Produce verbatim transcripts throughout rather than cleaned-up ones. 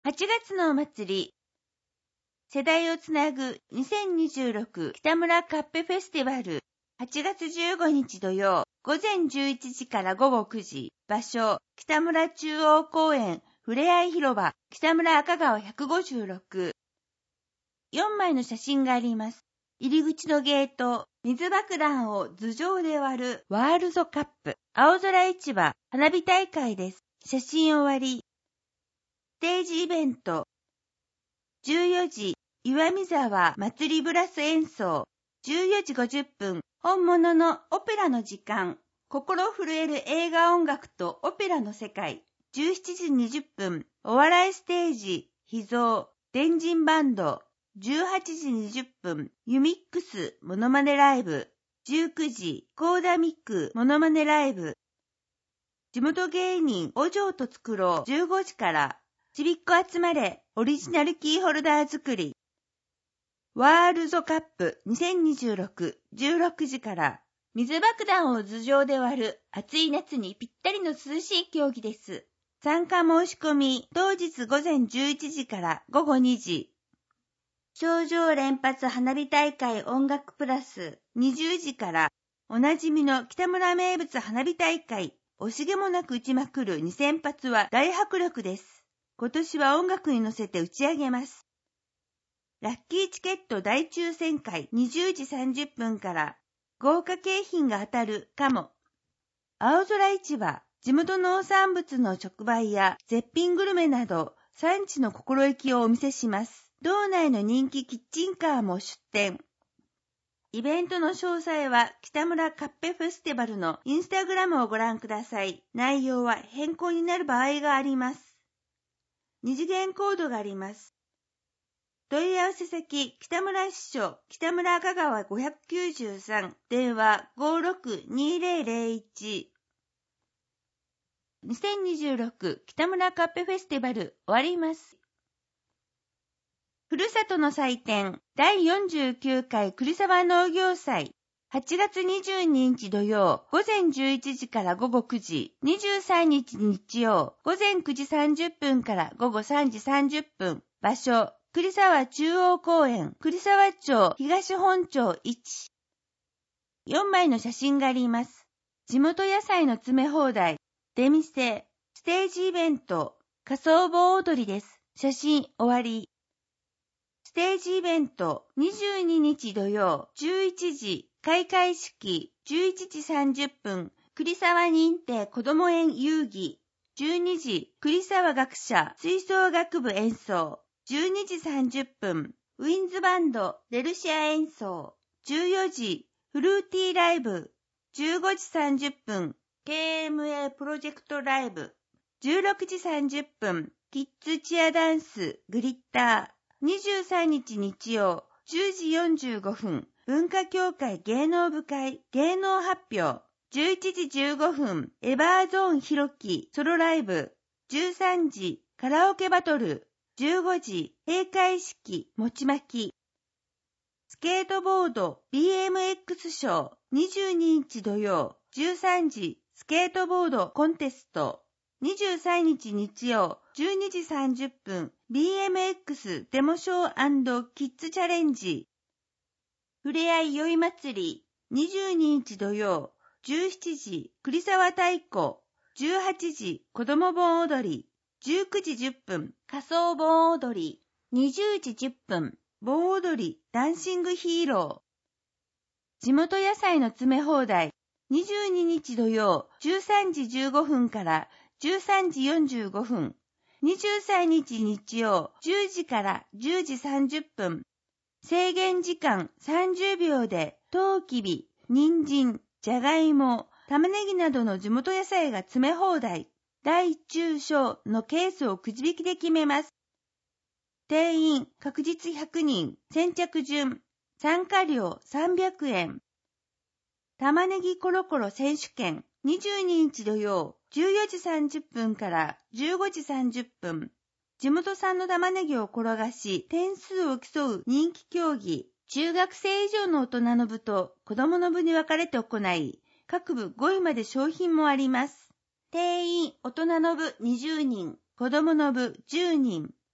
はちがつのお祭り、世代をつなぐにせんにじゅうろく北村カッペフェスティバル、はちがつじゅうごにち土曜、午前じゅういちじから午後くじ、場所、北村中央公園、ふれあい広場、北村赤川ひゃくごじゅうろく。よんまいの写真があります。入り口のゲート、水爆弾を頭上で割るワールドカップ、青空市場、花火大会です。写真終わり。ステージイベント。じゅうよじ、岩見沢祭りブラス演奏。じゅうよじごじゅっぷん、本物のオペラの時間。心震える映画音楽とオペラの世界。じゅうしちじにじゅっぷん、お笑いステージ、秘蔵、電人バンド。じゅうはちじにじゅっぷん、ユミックスモノマネライブ。じゅうくじ、コーダミックモノマネライブ。地元芸人お嬢と作ろう。じゅうごじから、ちびっこ集まれ、オリジナルキーホルダー作り。ワールドカップにせんにじゅうろく、じゅうろくじから、水爆弾を頭上で割る暑い夏にぴったりの涼しい競技です。参加申し込み、当日午前じゅういちじから午後にじ。賞状連発花火大会音楽プラスにじゅうじから、おなじみの北村名物花火大会、惜しげもなく打ちまくるにせんぱつは大迫力です。今年は音楽に乗せて打ち上げます。ラッキーチケット大抽選会にじゅうじさんじゅっぷんから豪華景品が当たるかも。青空市場、地元農産物の直売や絶品グルメなど産地の心意気をお見せします。道内の人気キッチンカーも出店。イベントの詳細は北村カッペフェスティバルのインスタグラムをご覧ください。内容は変更になる場合があります。二次元コードがあります。問い合わせ先、北村支所、北村赤川ごひゃくきゅうじゅうさん、電話 ごろくにぜろぜろいち。にせんにじゅうろく北村カッペフェスティバル終わります。ふるさとの祭典、だいよんじゅうきゅうかい栗沢農業祭。はちがつにじゅうににち土曜、午前じゅういちじから午後くじ、にじゅうさんにち日曜、午前くじさんじゅっぷんから午後さんじさんじゅっぷん。場所、栗沢中央公園、栗沢町東本町いち。よんまいの写真があります。地元野菜の詰め放題、出店、ステージイベント、仮装盆踊りです。写真終わり。ステージイベントにじゅうににち土曜じゅういちじ開会式じゅういちじさんじゅっぷん栗沢認定こども園遊戯じゅうにじ栗沢学者吹奏楽部演奏じゅうにじさんじゅっぷんウィンズバンドレルシア演奏じゅうよじフルーティーライブじゅうごじさんじゅっぷん ケーエムエー プロジェクトライブじゅうろくじさんじゅっぷんキッズチアダンスグリッターにじゅうさんにち日曜じゅうじよんじゅうごふん文化協会芸能部会芸能発表じゅういちじじゅうごふんエバーゾーンひろきソロライブじゅうさんじカラオケバトルじゅうごじ閉会式餅巻きスケートボード ビーエムエックス ショーにじゅうににち土曜じゅうさんじスケートボードコンテストにじゅうさんにち日曜じゅうにじさんじゅっぷん ビーエムエックス デモショー&キッズチャレンジふれあい宵祭りにじゅうににち土曜じゅうしちじ栗沢太鼓じゅうはちじ子ども盆踊りじゅうくじじゅっぷん仮装盆踊りにじゅうじじゅっぷん盆踊りダンシングヒーロー地元野菜の詰め放題にじゅうににち土曜じゅうさんじじゅうごふんからじゅうさんじよんじゅうごふんにじゅうさんにち日曜じゅうじからじゅうじさんじゅっぷん制限時間さんじゅうびょうでトウキビ、人参、じゃがいも、玉ねぎなどの地元野菜が詰め放題大中小のケースをくじ引きで決めます。定員確実ひゃくにん先着順参加料さんびゃくえん玉ねぎコロコロ選手権にじゅうににち土曜じゅうよじさんじゅっぷんからじゅうごじさんじゅっぷん地元産の玉ねぎを転がし点数を競う人気競技中学生以上の大人の部と子供の部に分かれて行い各部ごいまで商品もあります。定員大人の部にじゅうにん子供の部じゅうにん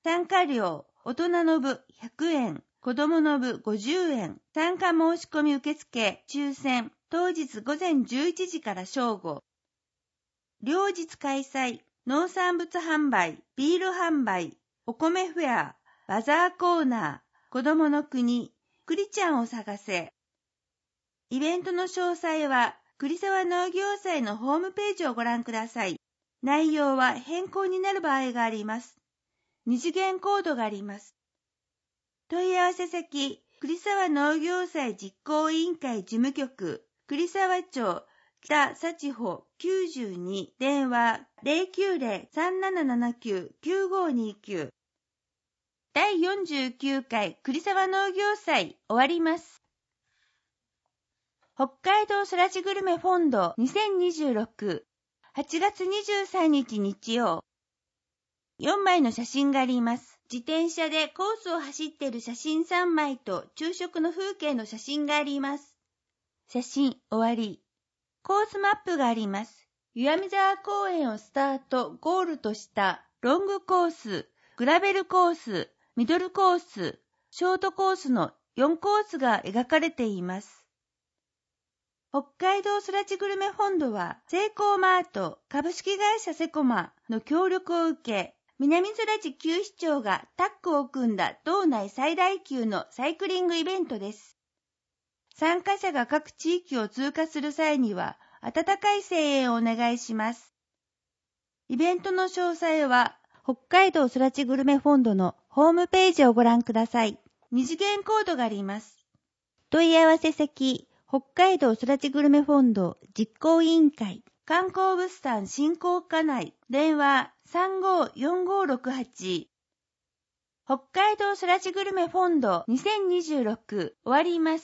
参加料、大人の部ひゃくえん、子供の部ごじゅうえん。参加申し込み受付、抽選、当日午前じゅういちじから正午。両日開催、農産物販売、ビール販売、お米フェア、バザーコーナー、子供の国、栗ちゃんを探せ。イベントの詳細は、栗沢農業祭のホームページをご覧ください。内容は変更になる場合があります。二次元コードがあります。問い合わせ先、栗沢農業祭実行委員会事務局、栗沢町、北幸穂きゅうじゅうに、電話 ゼロきゅうゼロ さんななななきゅう きゅうごにきゅう。だいよんじゅうきゅうかい栗沢農業祭終わります。北海道そらちグルメフォンドにせんにじゅうろく、はちがつにじゅうさんにち日曜。よんまいの写真があります。自転車でコースを走っている写真さんまいと昼食の風景の写真があります。写真終わり。コースマップがあります。岩見沢公園をスタート、ゴールとしたロングコース、グラベルコース、ミドルコース、ショートコースのよんコースが描かれています。北海道そらちグルメフォンドは、セイコーマート株式会社セコマの協力を受け、南そらち旧市町がタッグを組んだ道内最大級のサイクリングイベントです。参加者が各地域を通過する際には、温かい声援をお願いします。イベントの詳細は、北海道そらちグルメフォンドのホームページをご覧ください。二次元コードがあります。問い合わせ先、北海道そらちグルメフォンド実行委員会、観光物産振興課内、電話 さんごーよんごーろくはち。北海道そらちグルメフォンドにせんにじゅうろく終わります。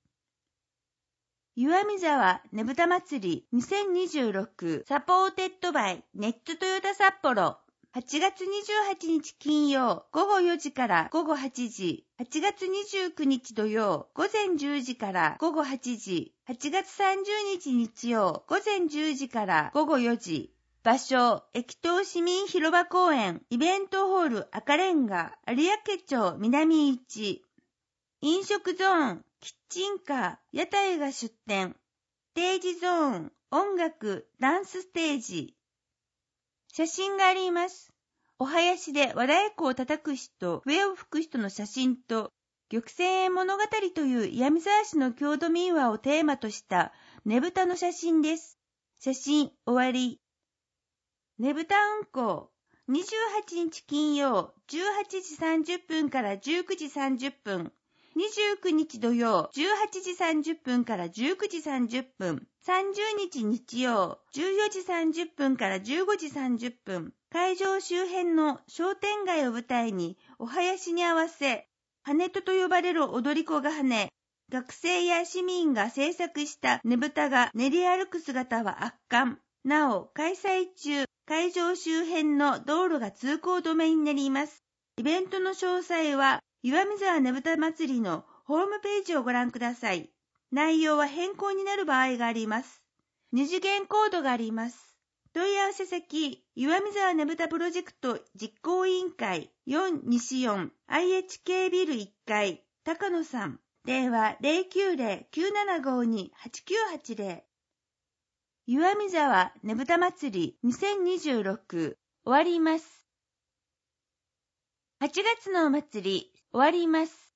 岩見沢ねぶた祭りにせんにじゅうろくサポーテッドバイネットトヨタ札幌。はちがつにじゅうはちにち金曜ごごよじからごごはちじ、はちがつにじゅうくにち土曜午前じゅうじからごごはちじ、はちがつさんじゅうにち日曜午前じゅうじからごごよじ。場所、駅東市民広場公園、イベントホール赤レンガ、有明町南一。飲食ゾーン、キッチンカー、屋台が出店。ステージゾーン、音楽、ダンスステージ。写真があります。お囃子で和太鼓を叩く人、笛を吹く人の写真と、玉泉園物語という岩見沢市の郷土民話をテーマとしたねぶたの写真です。写真終わり。ねぶた運行。にじゅうはちにち金曜じゅうはちじさんじゅっぷんからじゅうくじさんじゅっぷん。にじゅうくにち土曜じゅうはちじさんじゅっぷんからじゅうくじさんじゅっぷん。さんじゅうにち日曜じゅうよじさんじゅっぷんからじゅうごじさんじゅっぷん。会場周辺の商店街を舞台にお囃子に合わせ、跳人と呼ばれる踊り子が跳ね、学生や市民が制作したねぶたが練り歩く姿は圧巻。なお、開催中、会場周辺の道路が通行止めになります。イベントの詳細は、岩見沢ねぶた祭りのホームページをご覧ください。内容は変更になる場合があります。二次元コードがあります。問い合わせ先、岩見沢ねぶたプロジェクト実行委員会よんにしよん アイエイチケー ビルいっかい、高野さん。電話 ゼロきゅうゼロ きゅうななごに はちきゅうはちゼロ。岩見沢ねぶた祭りにせんにじゅうろく終わります。はちがつのお祭り終わります。